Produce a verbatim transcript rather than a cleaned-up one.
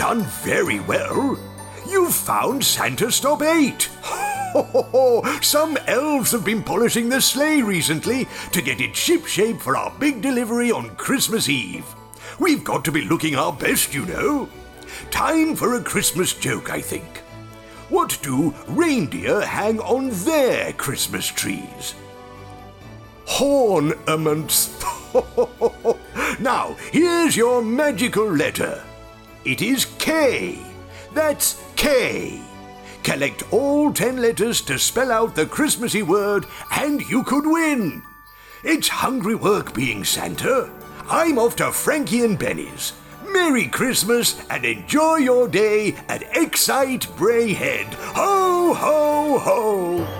done very well. You've found Santa Stop eight. Ho, ho, ho. Some elves have been polishing the sleigh recently to get it shipshape for our big delivery on Christmas Eve. We've got to be looking our best, you know. Time for a Christmas joke, I think. What do reindeer hang on their Christmas trees? Hornaments. Now, here's your magical letter. It is K. That's K. Collect all ten letters to spell out the Christmassy word, and you could win. It's hungry work being Santa. I'm off to Frankie and Benny's. Merry Christmas and enjoy your day at Excite Bray Head. Ho, ho, ho!